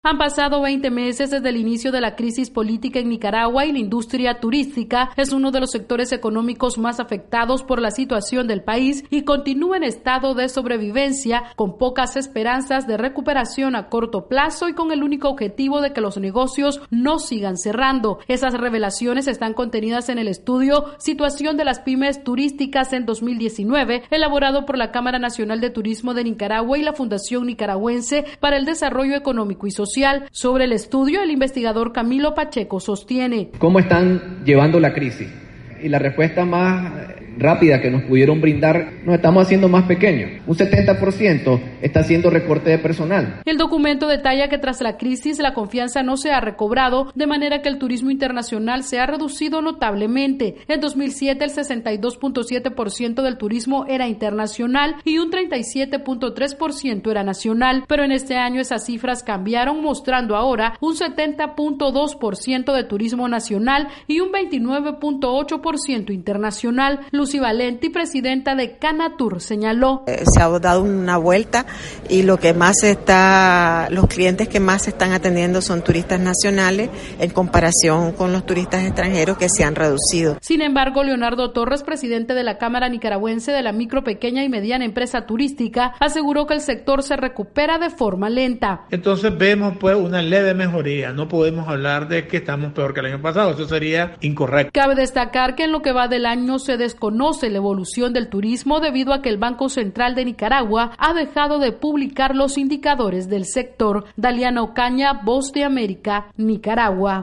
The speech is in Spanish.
Han pasado 20 meses desde el inicio de la crisis política en Nicaragua y la industria turística es uno de los sectores económicos más afectados por la situación del país y continúa en estado de sobrevivencia, con pocas esperanzas de recuperación a corto plazo y con el único objetivo de que los negocios no sigan cerrando. Esas revelaciones están contenidas en el estudio Situación de las pymes turísticas en 2019, elaborado por la Cámara Nacional de Turismo de Nicaragua y la Fundación Nicaragüense para el Desarrollo Económico y Social. Sobre el estudio, el investigador Camilo Pacheco sostiene: ¿cómo están llevando la crisis? Y la respuesta más rápida que nos pudieron brindar: nos estamos haciendo más pequeños. Un 70% está haciendo recorte de personal. El documento detalla que tras la crisis la confianza no se ha recobrado, de manera que el turismo internacional se ha reducido notablemente. En 2007 el 62.7% del turismo era internacional y un 37.3% era nacional, pero en este año esas cifras cambiaron, mostrando ahora un 70.2% de turismo nacional y un 29.8% internacional. Lucy Valenti, presidenta de Canatur, señaló: se ha dado una vuelta y los clientes que más se están atendiendo son turistas nacionales en comparación con los turistas extranjeros, que se han reducido. Sin embargo, Leonardo Torres, presidente de la Cámara Nicaragüense de la Micro, Pequeña y Mediana Empresa Turística, aseguró que el sector se recupera de forma lenta. Entonces vemos pues una leve mejoría. No podemos hablar de que estamos peor que el año pasado, eso sería incorrecto. Cabe destacar que en lo que va del año se desconoce la evolución del turismo debido a que el Banco Central de Nicaragua ha dejado de publicar los indicadores del sector. Daliana Ocaña, Voz de América, Nicaragua.